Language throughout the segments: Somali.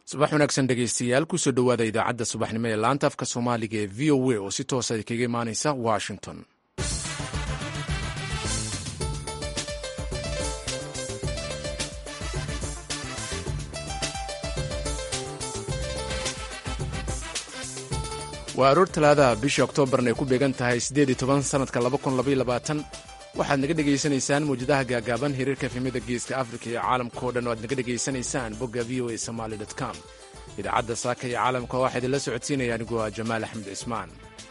subax wanaagsan dhegaystayaal kusoo dhowaada idaacadda subaxnimo ee laanta afka soomaaliga ee v o a oo si toosa kaga imaanaysa washington. waa aroor talaadaha bishii oktoobarna ay ku beegan tahay 18 sanadka 2022. waxaad naga dhegaysanaysaan mawjadaha gaagaaban hiriirka efemyada geeska afrika iyo caalamkao dhan oo aad naga dhegaysanaysaan bogga v o a somaly.com. idaacadda saaka iyo caalamka waxaa idinla socodsiinaya anigoo ah jamaal axmed cismaan.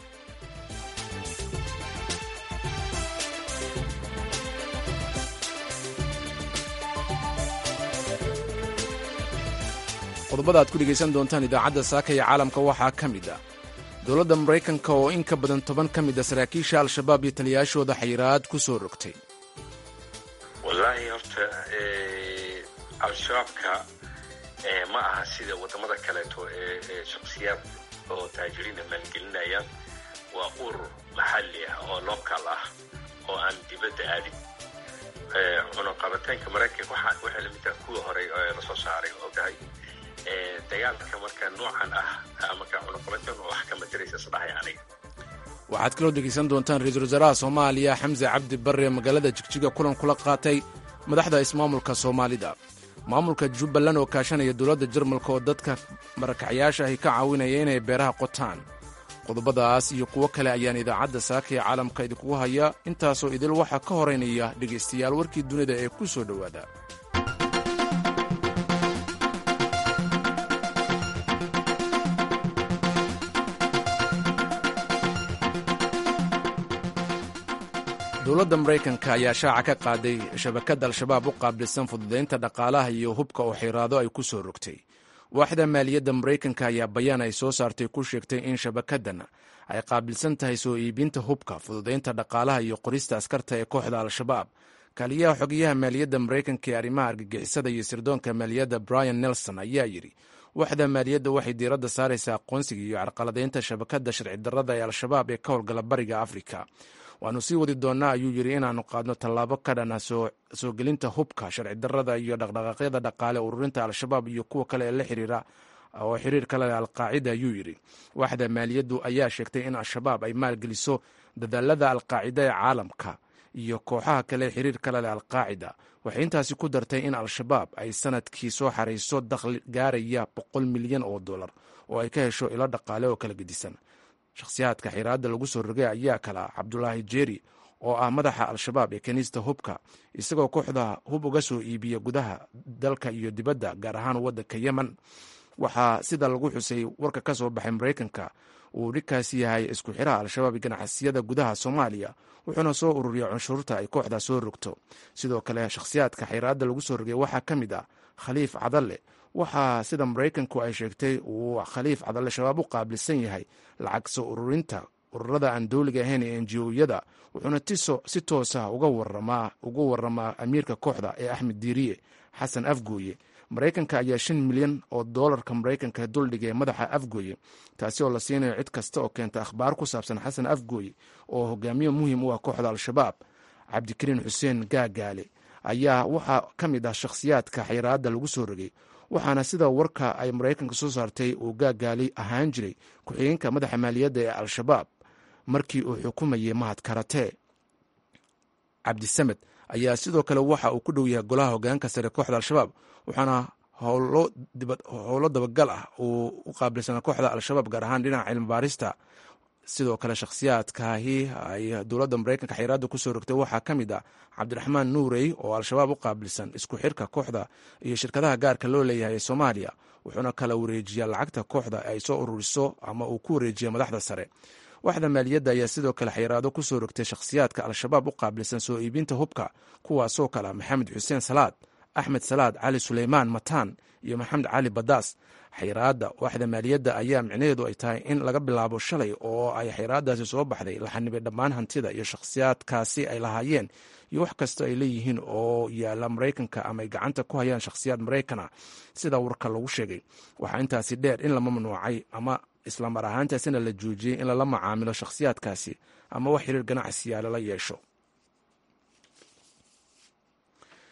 qodobada aad ku dhegaysan doontaan idaacadda saaka iyo caalamka waxaa ka mid ah dowladda maraykanka oo in ka badan 10 ka mid a saraakiisha al-shabaab iyo taliyaashooda xayiraad ku soo rogtay. wallaahi horta al-shabaabka ma aha sida waddamada kaleeto ee shakhsiyaad oo taajiriina maalgelinayaan. waa urur maxalli ah oo local ah oo aan dibadda aadin. cunaqabataynka maraykanka waxay la mid tahay kuwa horey oo la soo saaray ogahay dagaalka marka noocan ah marka cunaqabatayn wax ka mataraysa saddex aniga. waxaad kaloo dhegaysan doontaan ra-iisul wasaaraha soomaaliya xamse cabdi barre magaalada jigjiga kulan kula qaatay madaxda ismaamulka soomaalida. maamulka jubbaland oo kaashanaya dowladda jarmalka oo dadka marakacayaasha ahi ka caawinaya inay beeraha qotaan. qodobadaas iyo kuwo kale ayaan idaacadda saaka ee caalamka idinkugu haya. intaasoo idil waxaa ka horaynaya dhegaystayaal warkii dunida ee ku soo dhowaada. dowladda maraykanka ayaa shaaca ka qaaday shabakadda al-shabaab u qaabilsan fududaynta dhaqaalaha iyo hubka oo xiraado ay ku soo rogtay. waaxda maaliyadda maraykanka ayaa bayaan ay soo saartay ku sheegtay in shabakaddan ay qaabilsan tahay soo iibinta hubka, fududaynta dhaqaalaha iyo qorista askarta ee kooxda al-shabaab. kaaliyaha xogayaha maaliyadda maraykanka ee arrimaha argagixisada iyo sirdoonka maaliyadda brian nelson ayaa yidhi waaxda maaliyadda waxay diiradda saaraysaa aqoonsiga iyo carqaladaynta shabakadda sharci darrada ee al-shabaab ee ka howlgala bariga afrika. waannu sii wadi doonnaa ayuu yidhi inaannu qaadno tallaabo ka dhan ah soo gelinta hubka sharci darrada iyo dhaqdhaqaaqyada dhaqaale ururinta al-shabaab iyo kuwa kale ee la xiriira oo xiriir kale leh al-qaacida ayuu yidhi. waaxda maaliyaddu ayaa sheegtay in al-shabaab ay maalgeliso dadaalada al-qaacida ee caalamka iyo kooxaha kale ee xiriir kale leh al-qaacida. waxay intaasi ku dartay in al-shabaab ay sanadkii soo xarayso dakhli gaaraya $100 milyan oo ay ka hesho ilo dhaqaale oo kala gedisan. shakhsiyaadka xiraadda lagu soo rogay ayaa kala cabdulaahi jeeri oo ah madaxa al-shabaab ee kaniista hubka, isagoo kooxda hub uga soo iibiya gudaha dalka iyo dibadda, gaar ahaan waddanka yemen. waxaa sida lagu xusay warka ka soo baxay maraykanka uu ninkaasi yahay isku xiraha al-shabaab iyo ganacsiyada gudaha soomaaliya, wuxuuna soo ururiya cunshuurta ay kooxda soo rogto. sidoo kale shakhsiyaadka xiraadda lagu soo rogay waxaa ka mid ah khaliif cadalle. waxaa sida maraykanku ay sheegtay uu khaliif cadalle shabaab u qaabilsan yahay lacag soo ururinta ururada aan dowliga ahayn ee NGO-yada, wuxuuna si toosa ugu waramaa amiirka kooxda ee axmed diiriye xasan afgooye. maraykanka ayaa $5 milyan oo maraykanka duldhigay madaxa afgooye, taasi oo la siinayo cid kasta oo keenta akhbaar ku saabsan xasan afgooye oo hogaamiye muhiim u ah kooxda al-shabaab. cabdikariin xuseen gaagaale ayaa waxaa ka mid ah shakhsiyaadka xayiraadda lagu soo rogay, waxaana sida warka ay maraykanka soo saartay uu gaagaali ahaan jiray ku-xigeenka madaxa maaliyadda ee al-shabaab markii uu xukumayay mahad karatee. cabdisamed ayaa sidoo kale waxa uu ku dhow yahay golaha hogaanka sare kooxda al-shabaab, waxaana howlo dabagal ah uu u qaabilsanaa kooxda al-shabaab, gaar ahaan dhinaca cilmi baarista. sidoo kale shakhsiyaadkaahi ay dowladda maraykanka xayiraadda ku soo rogtay waxaa ka mid ah cabdiraxmaan nuurey oo al-shabaab u qaabilsan isku xirka kooxda iyo shirkadaha gaarka loo leeyahay ee soomaaliya, wuxuuna kala wareejiyaa lacagta kooxda ay soo ururiso ama uu ku wareejiya madaxda sare. waaxda maaliyadda ayaa sidoo kale xayiraado ku soo rogtay shakhsiyaadka al-shabaab u qaabilsan soo iibinta hubka, kuwaasoo kale maxamed xuseen salaad, axmed salaad, cali suleymaan mataan iyo maxamed cali badaas. xayiraadda waaxda maaliyadda ayaa micnaheedu ay tahay in laga bilaabo shalay oo ay xayiraaddaasi soo baxday la xanibay dhammaan hantida iyo shakhsiyaadkaasi ay lahaayeen iyo wax kasta ay leeyihiin oo yaalla maraykanka ama ay gacanta ku hayaan shakhsiyaad maraykana, sida warka lagu sheegay. waxaa intaasi dheer in la mamnuucay ama islamar ahaantaasina la joojiyey in lala macaamilo shakhsiyaadkaasi ama wax xiriir ganacsiya lala yeesho.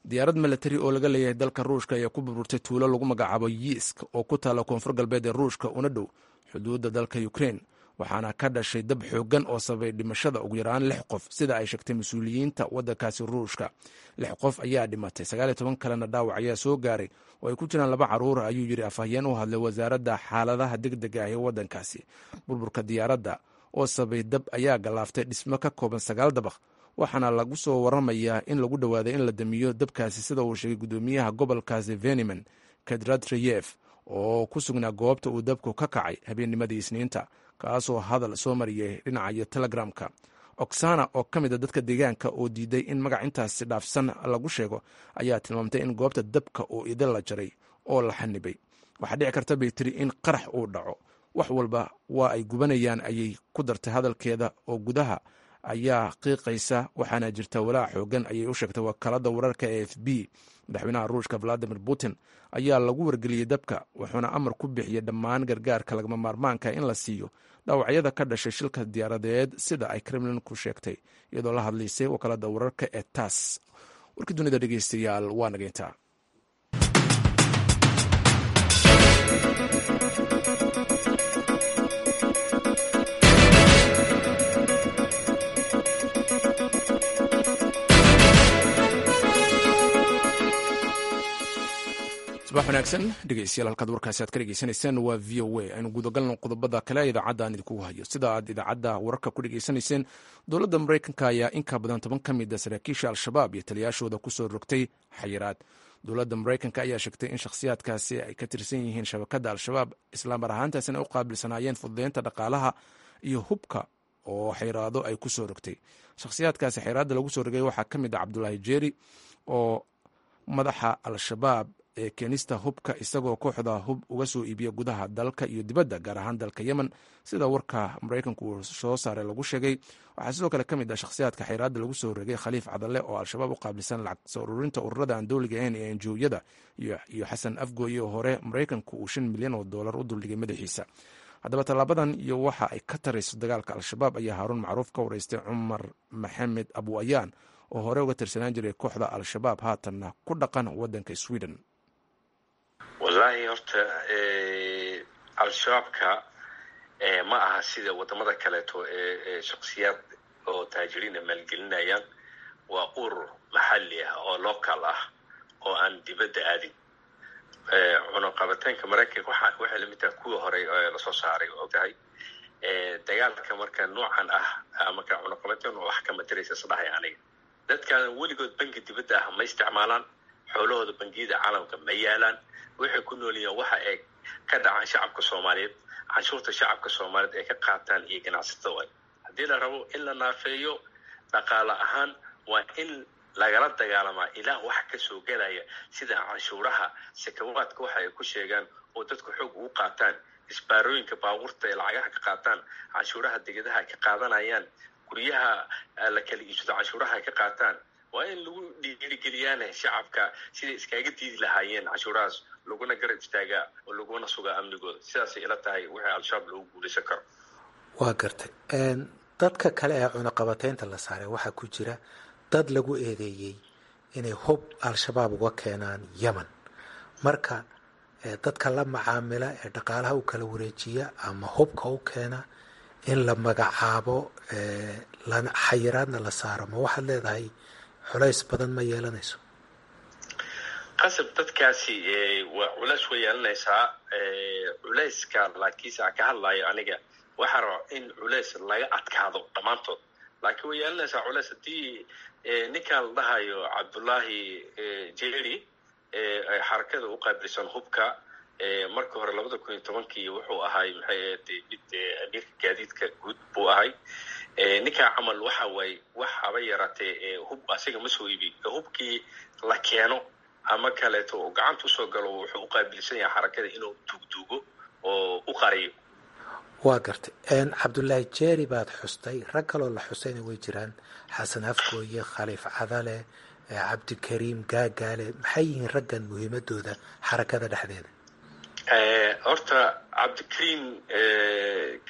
diyaarad milatari oo laga leeyahay dalka ruushka ayaa ku burburtay tuulo lagu magacaabo yiisk oo ku taalla koonfur galbeed ee ruushka una dhow xuduudda dalka ukrein, waxaana ka dhashay dab xooggan oo sababay dhimashada ugu yaraan 6 qof sida ay sheegtay mas-uuliyiinta waddankaasi ruushka. 6 qof ayaa dhimatay, 19 kalena dhaawac ayaa soo gaaray oo ay ku jiraan 2 carruur, ayuu yidhi afhayeen u hadlay wasaaradda xaaladaha degdega ah ee waddankaasi. burburka diyaaradda oo sababay dab ayaa galaaftay dhismo ka kooban 9 dabaq, waxaana lagu soo waramayaa in lagu dhowaaday in la damiyo dabkaasi, sida uu sheegay gudoomiyaha gobolkaasi veniman kadratreyev oo ku sugnaa goobta uu dabku ka kacay habeennimadii Isniinta, kaasoo hadal soo mariyay dhinaca telegramka. Oksana oo ka mid a dadka deegaanka oo diiday in magac intaasi dhaafsan lagu sheego ayaa tilmaamtay in goobta dabka uu idin la jaray oo la xanibay. waxaa dhici karta bay tiri in qarax uu dhaco, wax walba waa ay gubanayaan, ayay ku dartay hadalkeeda, oo gudaha ayaa qiiqaysa, waxaana jirta walaac xoogan, ayay u sheegtay wakaalada wararka ee AFP. madaxweynaha ruushka Vladimir Putin ayaa lagu wargeliyey dabka, wuxuuna amar ku bixiyey dhammaan gargaarka lagama maarmaanka in la siiyo dhaawacyada ka dhashay shilka diyaaradeed, sida ay Kremlin ku sheegtay iyadoo la hadlaysay wakaalada wararka ee TASS. warkii dunida dhegeystayaal waa nageyntaa. subax wanaagsan dhegeystayaal, halkaad warkaasi aad ka dhegeysanayseen waa v o a. aynu gudagalno qodobada kale ee idaacadda aan idinkugu hayo. sida aad idaacadda wararka ku dhegeysanayseen, dowladda maraykanka ayaa in ka badan 10 ka mid a saraakiisha al-shabaab iyo taliyaashooda kusoo rogtay xayiraad. dowladda maraykanka ayaa sheegtay in shakhsiyaadkaasi ay ka tirsan yihiin shabakadda al-shabaab, islaamar ahaantaasina ay u qaabilsanaayeen fududeynta dhaqaalaha iyo hubka oo xayiraado ay kusoo rogtay. shakhsiyaadkaasi xayiraadda lagu soo rogay waxaa ka mid a cabdulaahi jeeri oo madaxa al-shabaab ee keenista hubka, isagoo kooxda hub uga soo iibiya gudaha dalka iyo dibadda, gaar ahaan dalka yemen, sida warka maraykanku uu soo saaray lagu sheegay. waxaa sidoo kale ka mid ah shakhsiyaadka xayiraadda lagu soo rogay khaliif cadalle oo al-shabaab u qaabilsan lacag soo ururinta ururada aan dowliga ahayn ee NGO-yada, iyo xasan afgooye oo hore maraykanku uu $5 milyan u duldhigay madaxiisa. haddaba tallaabadan iyo waxa ay ka tarayso dagaalka al-shabaab ayaa haaruun macruuf ka wareystay cumar maxamed abu ayaan oo hore uga tirsanaan jiray kooxda al-shabaab, haatanna ku dhaqan waddanka Sweden. wallaahi horta al-shabaabka ma aha sida wadamada kaleeto ee shakhsiyaad oo taajiriina maalgelinayaan. waa urur maxalli ah oo local ah oo aan dibadda aadin. cunaqabataynka maraykanka waxay lamid tahay kuwii hore lasoo saaray, ogtahay. dagaalka marka noocan ah marka cunaqabatayn wax kama taraysa sadhahay aniga. dadkan weligood bangi dibadda ah ma isticmaalaan, xoolahooda bangiyada caalamka ma yaalaan. waxay ku nool yihiin waxa ay ka dhacaan shacabka Soomaaliyeed, canshuurta shacabka Soomaaliyeed ay ka qaataan iyo ganacsatada. haddii la rabo in la naafeeyo dhaqaale ahaan, waa in lagala dagaalamaa ilaa wax ka soo gelaya sida canshuuraha, sakawaadka waxa ay ku sheegaan oo dadku xoog ugu qaataan, isbaarooyinka baabuurta ay lacagaha ka qaataan, canshuuraha degadaha ay ka qaadanayaan, guryaha la kala iibsado canshuuraha ay ka qaataan. waa in lagu dhiirigeliyaan shacabka siday iskaga diidi lahaayeen canshuurahaas, laguna garab istaagaa oo laguna sugaa amnigooda. sidaasay ila tahay wixii al-shabaab loogu guulaysan karo. waa gartay. dadka kale ee cunaqabataynta la saaray waxaa ku jira dad lagu eedeeyey inay hub al-shabaab uga keenaan yemen. marka dadka la macaamila ee dhaqaalaha u kala wareejiya ama hubka u keena in la magacaabo xayiraadna la saaro, ma waxaad leedahay culays badan ma yeelanayso? qasab dadkaasi waa culays way yeelanaysaa. culayska laakiinse aan ka hadlayo aniga waxaa raba in culays laga adkaado dhammaantood, laakiin way yeelanaysaa culays haddii ninkan la dhahayo cabdullaahi jeeri xarakada u qaabilsan hubka marka hore 2010 wuxuu ahay maxay mid amiirka gaadiidka guud buu ahay. ninkaa camal waxa waaye wax haba yaraatee hub asiga ma soo iibi. hubkii la keeno ama kaleeto oo gacanta usoo galo wuxuu u qaabilsan yahay xarakada inuu duugduugo oo u qariyo. waa gartay. cabdullaahi jeeri baad xustay, rag kaloo la xustayna way jiraan, xasan afgooye, khaliif cadale, cabdikariim gaagaale. maxay yihiin raggan muhiimadooda xarakada dhexdeeda? horta cabdikariim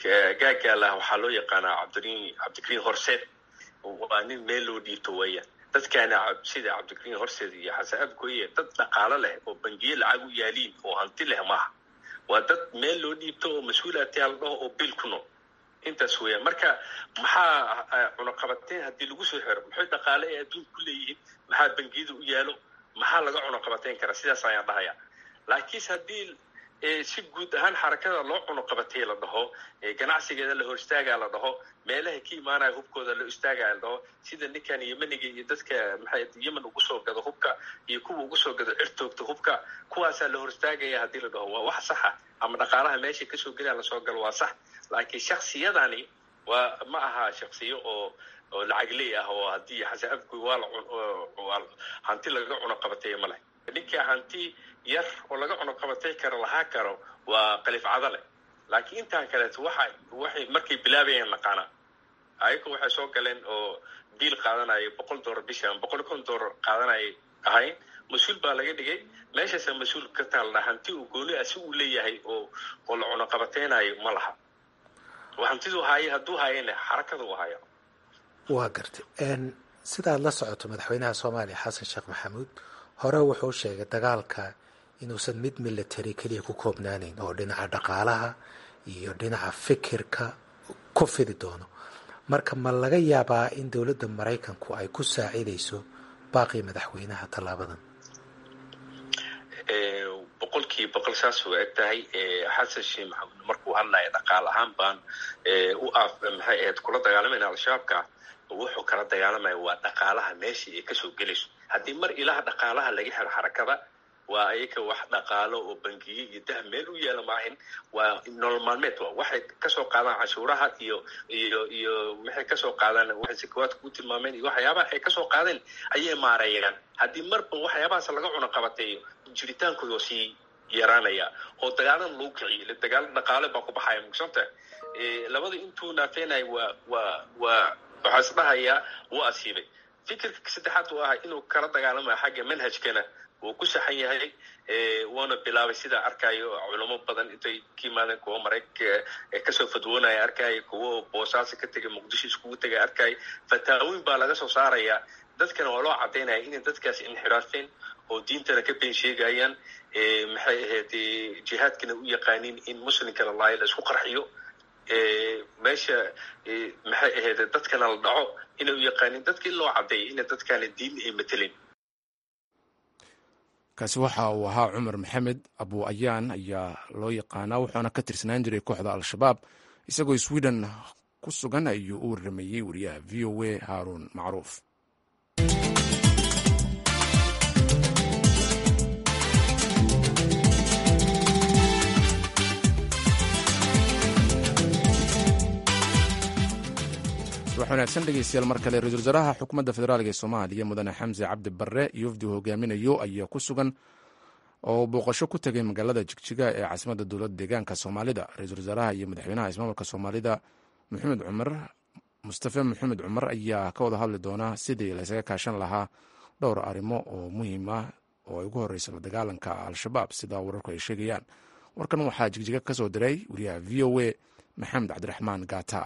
gaagaala waxaa loo yaqaanaa cabdikariim horseed. waa nin meel loo dhiibto weeyaan. dadkaana sida cabdikariin horseed iyo xasan abgoye dad dhaqaalo leh oo bangiye lacag u yaaliin oo hanti leh maaha waa dad meel loo dhiibto oo mas-uulaadtayaa la dhaho oo bil ku nool intaas weeyaan marka maxaa cunaqabateen haddii lagu soo xiro maxay dhaqaale ee adduunka ku leeyihiin maxaa bangiyada u yaalo maxaa laga cunaqabateyn karaa sidaas ayaan dhahaya laakiinse haddii si guud ahaan xarakada loo cunaqabatay la dhaho ganacsigeeda la hor istaagaa la dhaho meelaha ka imaanaya hubkooda loo istaagaa la dhaho sida ninkan yemeniga iyo dadka maxay yemen ugu soo gado hubka iyo kuwa ugu soo gado cirtoogta hubka kuwaasaa la hor istaagaya haddii la dhaho waa wax saxa ama dhaqaalaha meesha kasoo gelaya lasoo galo waa sax laakiin shaksiyadani waa ma aha shaksiyo oo lacag leey ah oo haddii xasan afgoy waa hanti laga cunaqabateeyo ma leh ninka hanti yar oo laga cunaqabatay karo lahaa karo waa qalif cadale laakiin intaan kaleeto waxay markay bilaabayeen naqaana ayaga waxay soo galeen oo biil qaadanaya $100 bishan $150 qaadanaya ahayn mas-uul baa laga dhigay meeshaasa mas-uul ka taalla hanti uu gooni ah si uu leeyahay oo la cunaqabateynayo ma laha hantidu haye hadduu hayena xarakada u haya waa gartay sidaad la socoto madaxweynaha soomaaliya xasan sheekh maxamuud hore wuxuu sheegay dagaalka inuusan mid military keliya ku koobnaanayn oo dhinaca dhaqaalaha iyo dhinaca fikirka ku fidi doono marka ma laga yaabaa in dowladda maraykanku ay ku saacidayso baaqii madaxweynaha tallaabadan 100% saas u eg tahay xasan sheekh maxamuud markuu hadlaya dhaqaal ahaan baan maxay ahayd kula dagaalamayna al-shabaabka wuxuu kala dagaalamaya waa dhaqaalaha meeshii ay kasoo gelayso haddii mar ilaha dhaqaalaha laga xiro xarakada waa ayaga wax dhaqaalo oo bangiye iyo dah meel u yeela maahin waa nolol maalmeed waxay kasoo qaadaan cashuuraha iyo waxay kasoo qaadaan waxay sakawaadka u tilmaameen iyo waxyaabaha ay kasoo qaadeen ayay maareeyaan haddii marba waxyaabahaas laga cunaqabateeyo jiritaankooda sii yaraanaya oo dagaalan lagu kiciyo dagaal dhaqaale baa ku baxaya mugsanta labada intuu naafeenay waxaa is dhahayaa wuu asiibay fikirka saddexaad uu ahaa inuu kala dagaalamayo xagga manhajkana wuu ku saxan yahay wuuna bilaabay sidaa arkayo culamo badan intay ka yimaadeen kuwo maraykanka kasoo fadwoonaya arkaya kuwo boosaaso ka tegay muqdisho iskugu tegay arkaya fataawooyin baa laga soo saaraya dadkana waa loo cadaynaya inay dadkaas inxiraafeen oo diintana ka been sheegayaan maxay ahayd jihaadkana u yaqaaniin in muslimka la laayo la isku qarxiyo meesha maxay ahayd dadkana la dhaco inay u yaqaaniin dadka in loo cadeeyo inay dadkaana diin ay matelin kaasi waxa uu ahaa cumar maxamed abu ayaan ayaa loo yaqaanaa wuxuuna ka tirsanaan jiray kooxda al-shabaab isagoo sweden ku sugan ayuu u waramayey wariyaha v o a haaruun macruuf wax wanaagsan dhegeystayaal mar kale ra-iisul wasaaraha xukuumadda federaalk ee soomaaliya mudane xamse cabdi barre iyo wafdi hogaaminayo ayaa ku sugan oo booqasho ku tegay magaalada jigjiga ee caasimadda dowladda deegaanka soomaalida ra-iisul wasaaraha iyo madaxweynaha ismaamulka soomaalida mustafe maxamed cumar ayaa ka wada hadli doona sidii laysaga kaashan lahaa dhowr arrimo oo muhiim ah oo ay ugu horeysa la dagaalanka al-shabaab sida wararku ay sheegayaan warkan waxaa jigjiga ka soo diray wariyaha v o a maxamed cabdiraxmaan gaata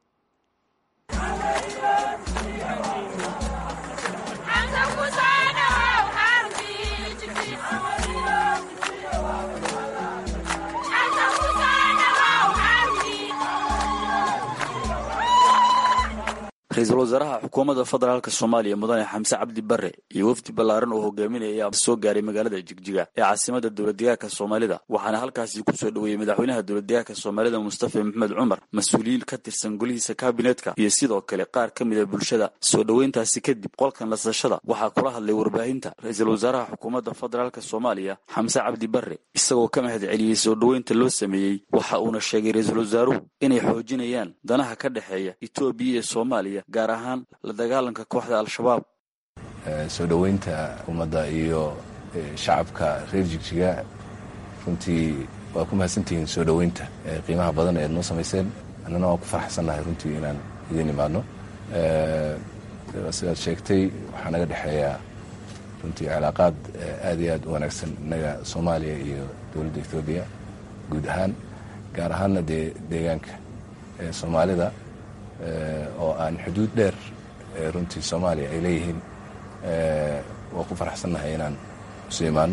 ra-iisul wasaaraha xukuumadda federaalka soomaaliya mudane xamse cabdi barre iyo wafdi ballaaran oo hogaaminaya ayaa soo gaaray magaalada jigjiga ee caasimadda dowladdeegaanka soomaalida waxaana halkaasi ku soo dhoweeyey madaxweynaha dowladdeegaanka soomaalida mustafe maxamed cumar mas-uuliyiin ka tirsan golihiisa kaabineetka iyo sidoo kale qaar ka mida bulshada soo dhoweyntaasi kadib qolkan nasashada waxaa kula hadlay warbaahinta ra-iisul wasaaraha xukuumadda federaalka soomaaliya xamse cabdi barre isagoo ka mahad celiyey soo dhoweynta loo sameeyey waxa uuna sheegay ra-iisul wasaaruhu inay xoojinayaan danaha ka dhexeeya etoobiya iyo soomaaliya gaar ahaan la dagaalanka kooxda al-shabaab soo dhoweynta ummadda iyo shacabka reer jigjiga runtii waa ku mahadsantihiin soo dhoweynta qiimaha badan eed noo samayseen annana waan ku faraxsannahay runtii inaan idiin imaadno sidaad sheegtay waxaa naga dhexeeya runtii cilaaqaad aad iyo aad u wanaagsan innaga soomaaliya iyo dowladda etoobiya guud ahaan gaar ahaanna dee deegaanka soomaalida oo aan xuduud dheer runtii soomaaliya ay leeyihiin waa ku faraxsannahay inaan isu imaano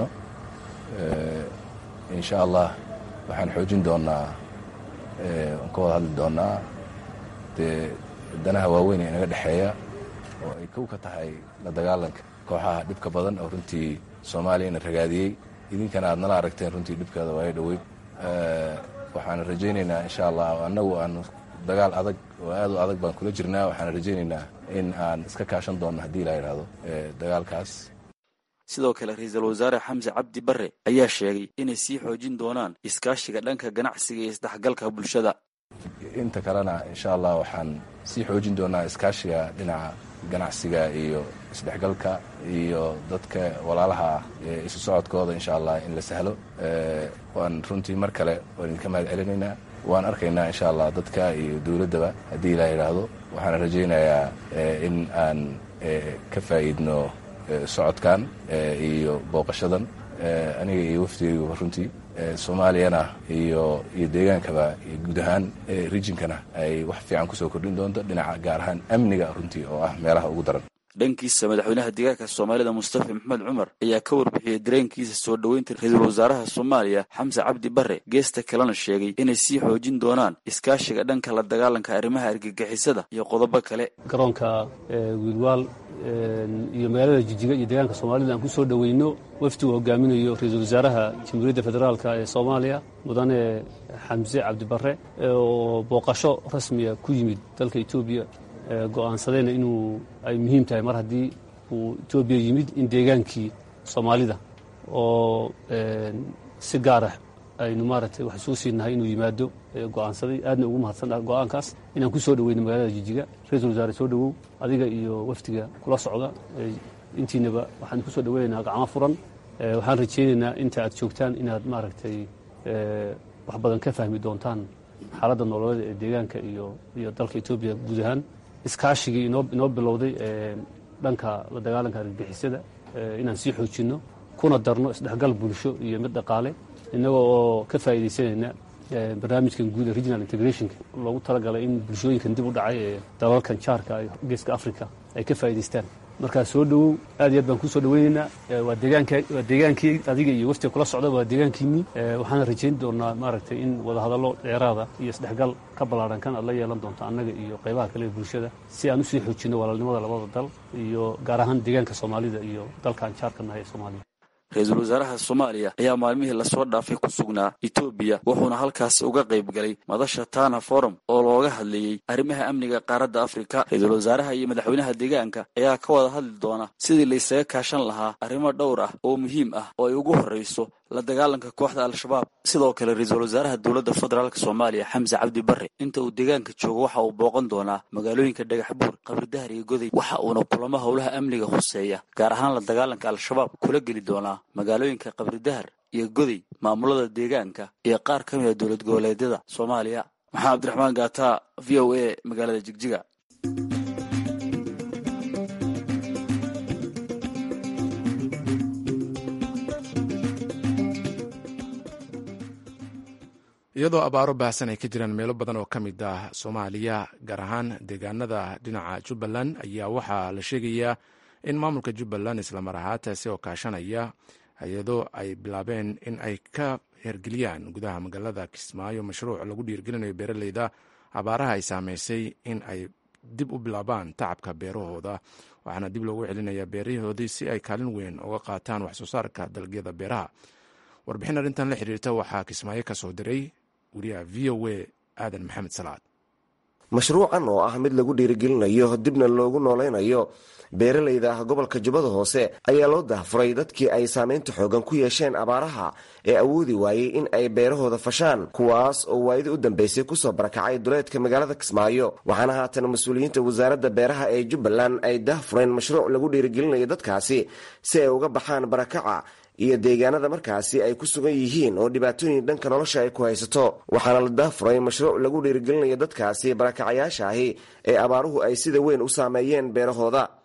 insha allah waxaan xoojin doonaa waan ka wada hadli doonaa dee danaha waaweyn ee inaga dhexeeya oo ay kow ka tahay la dagaalanka kooxaha dhibka badan oo runtii soomaaliya ina ragaadiyey idinkana aad nala aragteen runtii dhibkeeda waayo dhoweyd waxaan rajaynaynaa insha allah annagu aan dagaal adag oo aad u adag baan kula jirnaa waxaan rajaynaynaa in aan iska kaashan doonno haddii la yidhaahdo dagaalkaas. sidoo kale ra-iisul wasaare xamse cabdi barre ayaa sheegay inay sii xoojin doonaan iskaashiga dhanka ganacsiga iyo isdhexgalka bulshada. inta kalena insha allah waxaan sii xoojin doonaa iskaashiga dhinaca ganacsiga iyo isdhexgalka iyo dadka walaalaha ah ee isu socodkooda insha allah in la sahlo. waan runtii mar kale waan idinka mahad celinaynaa waan arkaynaa insha allah dadka iyo dowladdaba haddii la yidhaahdo waxaan rajaynayaa in aan ka faa'iidno socodkan iyo booqashadan aniga iyo wafdigayguba runtii soomaaliyana iyo deegaankaba iyo guud ahaan rijinkana ay wax fiican kusoo kordhin doonto dhinaca gaar ahaan amniga runtii oo ah meelaha ugu daran. dhankiisa madaxweynaha deegaanka soomaalida mustafa maxamed cumar ayaa ka warbixiyey dareenkiisa soo dhoweynta ra-iisul wasaaraha soomaaliya xamse cabdi barre geesta kalena sheegay inay sii xoojin doonaan iskaashiga dhanka la dagaalanka arrimaha argagixisada iyo qodobo kale. garoonka wiilwaal iyo magaalada jijiga iyo deegaanka soomaalida aan ku soo dhoweyno wafdigu hogaaminayo ra-iisul wasaaraha jamhuuriyadda federaalka ee soomaaliya mudane xamse cabdi barre oo booqasho rasmiya ku yimid dalka etoobiya go'aansadayna inuu ay muhiim tahay mar haddii uu etoobiya yimid in deegaankii soomaalida oo si gaarah aynu maaragtay wax isugu siinahay inuu yimaado go'aansaday aadna ugu mahadsan go'aankaas inaan ku soo dhoweyno magaalada jijiga. ra-iisul wasaare soo dhowow adiga iyo wafdiga kula socda intiinaba waxaan ku soo dhoweynaynaa gacmo furan. waxaan rajaynaynaa inta aad joogtaan inaad maaragtay wax badan ka fahmi doontaan xaaladda nololeed ee deegaanka iyo dalka etoobiya guud ahaan. iskaashigii inoo bilowday dhanka la dagaalanka argagixisada inaan sii xoojinno kuna darno isdhexgal bulsho iyo mid dhaqaale innaga oo ka faa'iidaysanayna barnaamijkan guud ee regional integrationka loogu talagalay in bulshooyinkan dib u dhacay ee dalalkan jaarka iyo geeska africa ay ka faa'iidaystaan. markaa soo dhowow aad iyo aad baan ku soo dhoweynaynaa. waa deegaankii adiga iyo waftiga kula socda waa deegaankiinnii. waxaana rajayn doonaa maaragtay in wadahadallo dheeraada iyo isdhexgal ka ballaaran kan aad la yeelan doonto annaga iyo qaybaha kale ee bulshada si aan usii xoojinno walaalnimada labada dal iyo gaar ahaan deegaanka soomaalida iyo dalkaan jaarka nahay ee soomaaliya. ra-iisul wasaaraha soomaaliya ayaa maalmihii lasoo dhaafay ku sugnaa etoobiya wuxuuna halkaasi uga qayb galay madasha tana forum oo looga hadlayey arrimaha amniga qaaradda afrika. ra-iisul wasaaraha iyo madaxweynaha deegaanka ayaa ka wada hadli doona sidii laysaga kaashan lahaa arrimo dhowr ah oo muhiim ah oo ay ugu horrayso la dagaalanka kooxda al-shabaab. sidoo kale ra-iisul wasaaraha dowladda federaalka soomaaliya xamse cabdi barre inta uu deegaanka joogo waxa uu booqan doonaa magaalooyinka dhagaxbuur qabridahar iyo goday waxa uuna kulamo howlaha amniga khuseeya gaar ahaan la dagaalanka al-shabaab kula geli doonaa magaalooyinka qabridahar iyo goday maamulada deegaanka iyo qaar ka mid a dowlad goboleedyada soomaaliya. maxamed cabdiraxmaan gaata v o a magaalada jigjiga. iyadoo abaaro baahsan ay ka jiraan meelo badan oo ka mid ah soomaaliya gaar ahaan deegaanada dhinaca jubbaland ayaa waxaa la sheegayaa in maamulka jubbaland islamar ahaantaasi oo kaashanaya hay-ado ay bilaabeen in ay ka hergeliyaan gudaha magaalada kismaayo mashruuc lagu dhiirgelinayo beeraleyda abaaraha ay saameysay in ay dib u bilaabaan tacabka beerahooda waxaana dib loogu celinayaa beerahoodii si ay kaalin weyn uga qaataan wax soo saarka dalagyada beeraha. warbixin arrintan la xiriirta waxaa kismaayo ka soo diray wariyaha v o a aadan maxamed salaad. mashruucan oo ah mid lagu dhiirigelinayo dibna loogu noolaynayo beeralayda gobolka jubbada hoose ayaa loo daahfuray dadkii ay saamaynta xoogan ku yeesheen abaaraha ee awoodi waayey in ay beerahooda fashaan kuwaas oo waayadii u dambeysay kusoo barakacay duleedka magaalada kismaayo. waxaana haatan mas-uuliyiinta wasaaradda beeraha ee jubbaland ay daahfureen mashruuc lagu dhiirigelinayo dadkaasi si ay uga baxaan barakaca iyo deegaanada markaasi ay ku sugan yihiin oo dhibaatooyin dhanka nolosha ay ku haysato. waxaana la daahfuray mashruuc lagu dhiirigelinayo dadkaasi barakacayaasha ahi ee abaaruhu ay sida weyn u saameeyeen beerahooda.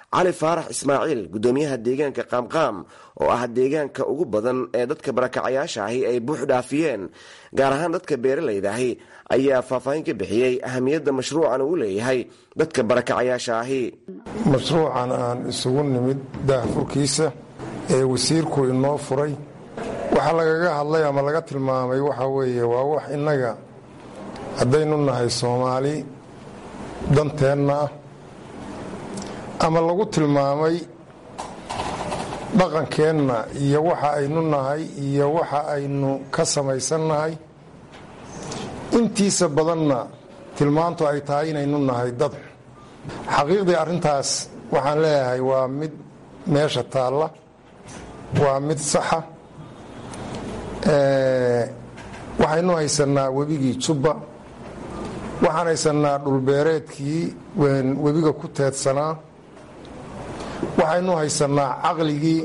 cali faarax ismaaciil gudoomiyaha deegaanka qaamqaam oo ah deegaanka ugu badan ee dadka barakacayaasha ahi ay buux dhaafiyeen gaar ahaan dadka beeralayda ahi ayaa faahfaahin ka bixiyey ahamiyadda mashruucan uu leeyahay dadka barakacayaasha ahi. mashruucan aan isugu nimid daahfurkiisa ee wasiirku inoo furay waxa lagaga hadlay ama laga tilmaamay waxa weeye waa wax innaga haddaynu nahay soomaali danteenna ah ama lagu tilmaamay dhaqankeenna iyo waxa aynu nahay iyo waxa aynu ka samaysannahay intiisa badanna tilmaantu ay tahay inaynu nahay dad xaqiiqdii arrintaas waxaan leeyahay waa mid meesha taalla waa mid saxa waxaynu haysannaa webigii jubba waxaan haysannaa dhulbeereedkii webiga ku teedsanaa waxaynu haysannaa caqligii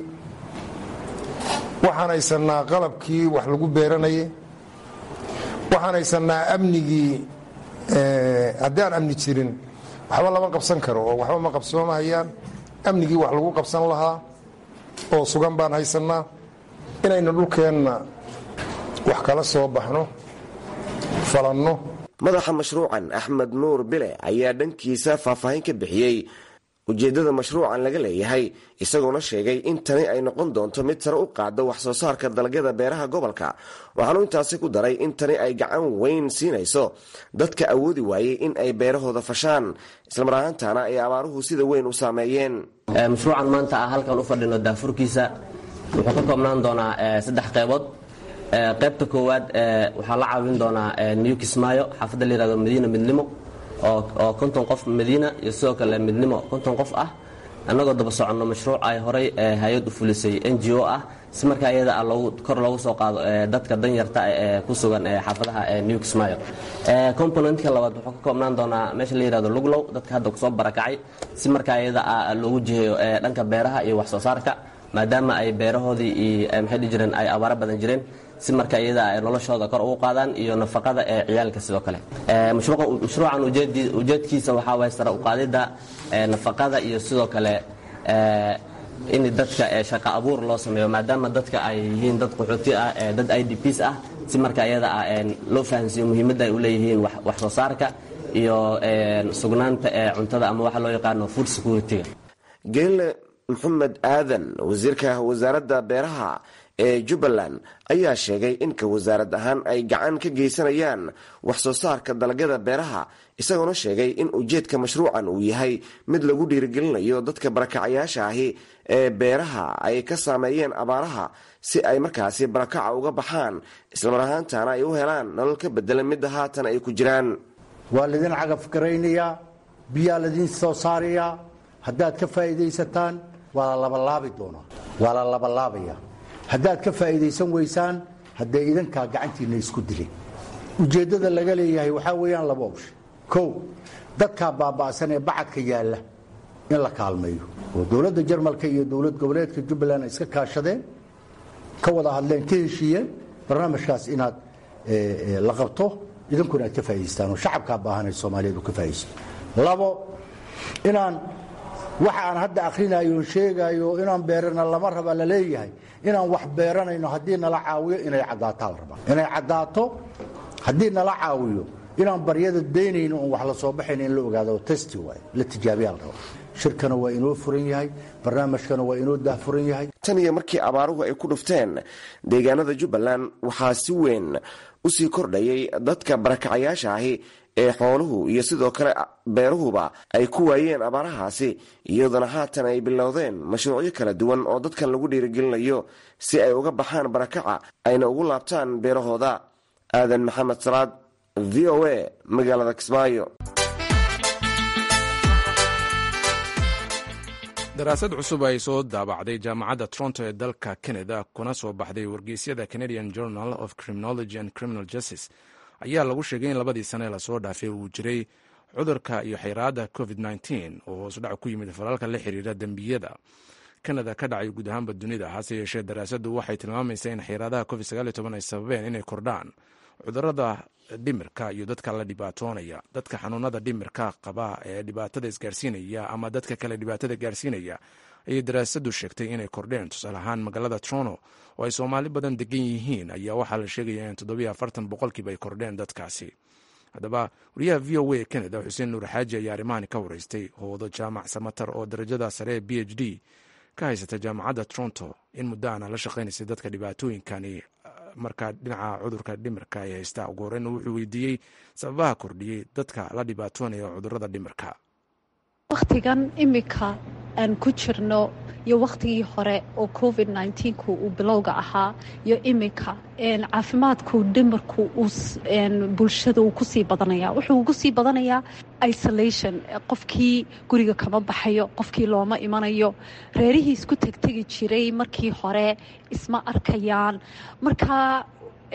waxaan haysannaa qalabkii wax lagu beeranayay waxaan haysannaa amnigii haddii aan amni jirin waxba lama qabsan karo oo waxba ma qabsoomahayaan amnigii wax lagu qabsan lahaa oo sugan baan haysannaa inaynu dhulkeenna wax kala soo baxno falanno. madaxa mashruucan axmed nuur bile ayaa dhankiisa faahfaahin ka bixiyey ujeeddada mashruucan laga leeyahay isagoona sheegay in tani ay noqon doonto mid sare u qaada wax soo saarka dalagyada beeraha gobolka waxaanu intaasi ku daray in tani ay gacan weyn siinayso dadka awoodi waayey in ay beerahooda fashaan islamar ahaantaana ay abaaruhu sida weyn u saameeyeen. mashruucan maanta ah halkan u fadhino daafurkiisa wuxuu ka koobnaan doonaa 3 qaybood. qaybta koowaad waxaa la caawin doonaa new kismaayo xaafadda la yihahdo madiina midnimo oo 50 qof madiina iyo sidoo kale midnimo 50 qof ah annagoo daba soconno mashruuc ay horay hay-ad u fulisay NGO ah si markaa iyada kor loogu soo qaado dadka danyarta ee ku sugan xaafadaha new kismaayo. componentka labaad wuxuu ka koobnaan doonaa meesha la yihahdo luglow dadka hadda kusoo barakacay si markaa iyada loogu jiheeyo dhanka beeraha iyo wax soo saarka maadaama ay beerahoodii iyo maxay dhihi jireen ay abaaro badan jireen si marka iyada ay noloshooda kor ugu qaadaan iyo nafaqada ee ciyaalka sidoo kale. mashruucan ujeedkiisa waxaa waye sare u qaadidda nafaqada iyo sidoo kale in dadka shaqo abuur loo sameeyo maadaama dadka ay yihiin dad qaxooti ah dad IDPs ah si marka iyada loo fahansiiyo muhiimadda ay u leeyihiin wax soo saarka iyo sugnaanta cuntada ama waxa loo yaqaano food security-ga. geelle maxamed aadan wasiirka wasaaradda beeraha ee Jubbaland ayaa sheegay in ka wasaarad ahaan ay gacan ka geysanayaan wax soo saarka dalagyada beeraha isagoona sheegay in ujeedka mashruucan uu yahay mid lagu dhiirigelinayo dadka barakacayaasha ahi ee beeraha ay ka saameeyeen abaaraha si ay markaasi barakaca uga baxaan islamar ahaantaana ay u helaan nolol ka bedelan midda haatan ay ku jiraan. waa laydin cagafgaraynayaa biyaa laydin soo saarayaa haddaad ka faa'iidaysataan waa la labalaabi doonaa waa la labalaabaya haddaad ka faa'iidaysan weysaan haddee idankaa gacantiinna isku dilay. ujeeddada laga leeyahay waxaa weeyaan 2 option. kow dadkaa baaba'san ee bacadka yaalla in la kaalmeeyo oo dowladda jarmalka iyo dowlad goboleedka jubbaland ay iska kaashadeen ka wada hadleen ka heshiiyeen barnaamijkaas inaad la qabto idinkuna aad ka faa'idaystaan oo shacabkaa baahanay soomaaliyeed uu ka faa'iidaysto. 2 inaan waxa aan hadda akhrinayo sheegayo inaan beerana lama raba la leeyahay inaan wax beeranayno haddii nala caawiyo inay caddaato la rabaa inay caddaato haddii nala caawiyo inaan baryada deynayno oon wax la soo baxayn in la ogaado testi waay la tijaabiyaa la rabaa. shirkana waa inoo furan yahay barnaamijkana waa inoo daahfuran yahay. tan iyo markii abaaruhu ay ku dhufteen deegaanada Jubbaland waxaa si weyn u sii kordhayay dadka barakacayaasha ahi ee xooluhu iyo sidoo kale beeruhuba ay ku waayeen abaarahaasi iyadana haatan ay bilowdeen mashruucyo kala duwan oo dadkan lagu dhiirigelinayo si ay uga baxaan barakaca ayna ugu laabtaan beerahooda. aadan maxamed salaad VOA magaalada Kismaayo. daraasad cusub ay soo daabacday jaamacadda Toronto ee dalka Canada kuna soo baxday wargeysyada Canadian Journal of Criminology and Criminal Justice ayaa lagu sheegay in 2 sane lasoo dhaafay uu jiray cudurka iyo xayiraadda COVID-19 oo hoos u dhac ku yimid falalka la xiriira dembiyada Canada ka dhacay guud ahaanba dunida. hase yeeshee daraasaddu waxay tilmaamaysaa in xayiraadaha COVID-19 ay sababeen inay kordhaan cudurrada dhimirka iyo dadka la dhibaatoonaya. Dadka xanuunada dhimirka qaba ee dhibaatada isgaarsiinaya ama dadka kale dhibaatada gaarsiinaya ayay daraasadu sheegtay inay kordheen. Tusaale ahaan magaalada Toronto oo ay Soomaali badan degan yihiin ayaa waxaa la sheegaya in 47% ay kordheen dadkaasi. haddaba wariyaha v o a Canada xuseen nuur xaaji ayaa arrimahan ka wareystay hoodo jaamac samatar oo darajada sare ee PhD ka haysata jaamacadda Toronto in muddo aan la shaqaynaysay dadka dhibaatooyinkani markaa dhinaca cudurka dhimirka ay haysta. ugu horreyn wuxuu weydiiyey sababaha kordhiyey dadka la dhibaatoonaya cudurrada dhimirka. wakhtigan imika aan ku jirno iyo wakhtigii hore oo covid-19 uu bilowga ahaa iyo imika caafimaadku dhimirku bulshada uu kusii badanaya. wuxuu ugu sii badanayaa isolation. qofkii guriga kama baxayo, qofkii looma imanayo, reerihii isku tegtegi jiray markii hore isma arkayaan. marka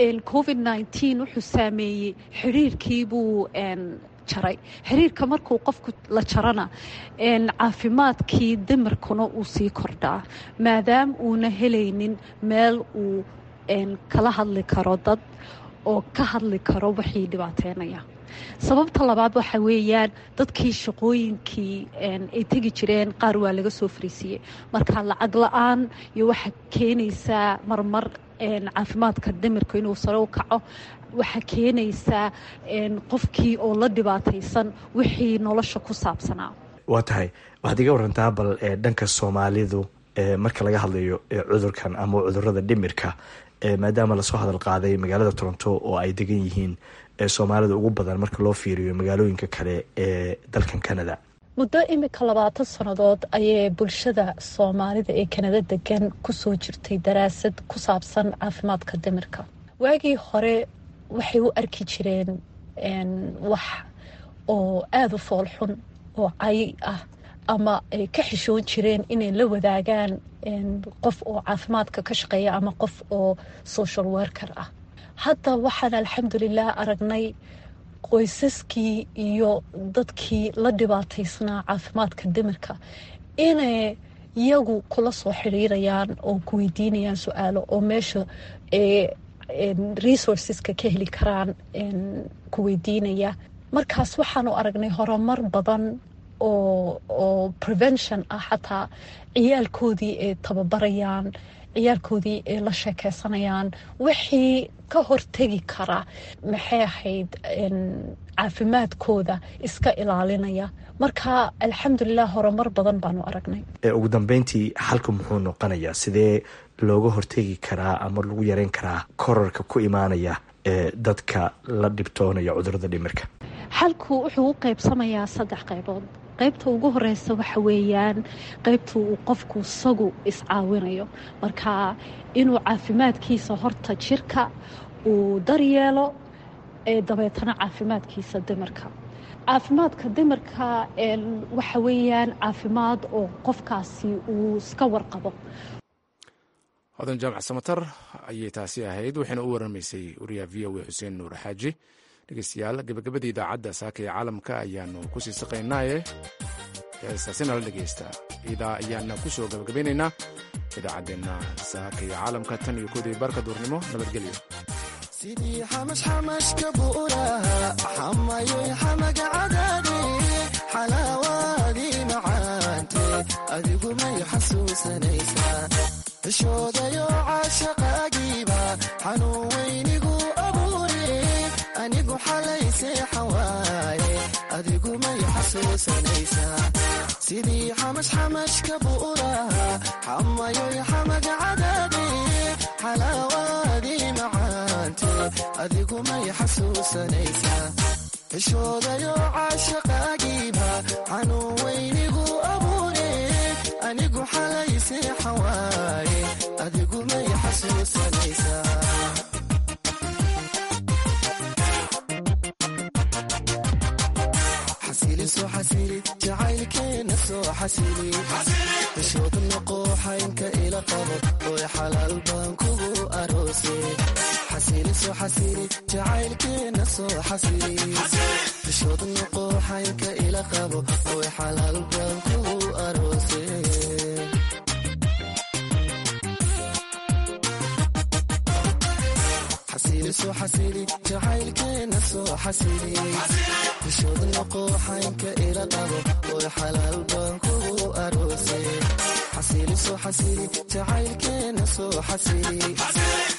covid-19 wuxuu saameeyey xiriirkii buu jaray. xiriirka markuu qofku la jarana caafimaadkii dhimirkuna uu sii kordhaa maadaama uuna helaynin meel uu kala hadli karo dad oo ka hadli karo wixii dhibaateynaya. sababta labaad waxa weeyaan dadkii shaqooyinkii ay tegi jireen qaar waa laga soo fariisiyey. marka lacag la-aan iyo waxaa keenaysaa marmar caafimaadka dhimirka inuu sare u kaco. waxaa keenaysaa qofkii oo la dhibaataysan wixii nolosha ku saabsanaa. waa tahay waxaad iga warantaa bal dhanka Soomaalidu marka laga hadlayo cudurkan ama cudurrada dhimirka maadaama lasoo hadal qaaday magaalada Toronto oo ay degan yihiin Soomaalida ugu badan marka loo fiiriyo magaalooyinka kale ee dalkan Canada. muddo imika 20 sannadood ayay bulshada Soomaalida ee Canada degan kusoo jirtay daraasad ku saabsan caafimaadka dhimirka. waagii hore waxay u arki jireen wax oo aada u fool xun oo cay ah ama ay ka xishoon jireen inay la wadaagaan qof oo caafimaadka ka shaqeeya ama qof oo social worker ah. hadda waxaan alxamdulilah aragnay qoysaskii iyo dadkii la dhibaataysnaa caafimaadka dhimirka inay iyagu kula soo xiriirayaan oo ku weydiinayaan su-aalo oo meesha resourceska ka heli karaan ku weydiinaya. markaas waxaanu aragnay horumar badan oo prevention ah. xataa ciyaalkoodii ay tababarayaan, ciyaalkoodii ay la sheekeysanayaan wixii ka hortegi kara maxay ahayd caafimaadkooda iska ilaalinaya. marka alxamdulilah horumar badan baanu aragnay. ugu dambeyntii xalka muxuu noqonayaa? sidee looga hortegi karaa ama lagu yareyn karaa korarka ku imaanaya dadka la dhibtoonaya cudurrada dhimirka? xalku wuxuu u qaybsamayaa 3 qaybood. qaybta ugu horeysa waxa weeyaan qaybta uu qofku isagu iscaawinayo. marka inuu caafimaadkiisa horta jirka uu daryeelo dabeetana caafimaadkiisa dhimirka. caafimaadka dhimirka waxa weeyaan caafimaad oo qofkaasi uu iska warqabo. hodan jaamac samatar ayay taasi ahayd. waxayna u waramaysay wariyaha v o a xuseen nuur xaaji. dhegeystayaal gabagabada idaacadda saaka ee caalamka ayaanu kusii saqaynaaye heestaasina la dhegeysta idaa ayaana kusoo gabagabaynaynaa idaacaddeena saaka iyo caalamka tan iyo koodii barka duurnimo. nabadgelyo. sidii xamashxamashka buuraha xamayoy xamaga cadaade xalaawaadii macaante adigu may xasuusanaysaa ishoodayo caashaqaagiiba xanuun weynigu abuure anigu xalaysee xawaaye adigu may xasuusanaysaa sidii xamashxamashka buuraha xamayoy xamaga cadaade xalaawaadii macaante adigu may xasuusanaysaa ishoodayo caashaqaagiiba xanuun weynigu abuure anigu xalaysee xawaaye adigu may xasuusanaysaa soo xasili jacaylkeena soo xasili ishood noqooxaynka ila qabo oy xalaal baan kugu aroose xasili soo xasili jacaylkeena soo xasili ishood noqooxaynka ila qabo oy xalaal baan kugu aroose xasili soo xasili jacaylkeena soo xasili bishood noqo xaynka ila qabo oo xalaal baan kugu aroose xasili soo xasili jacaylkeena soo xasili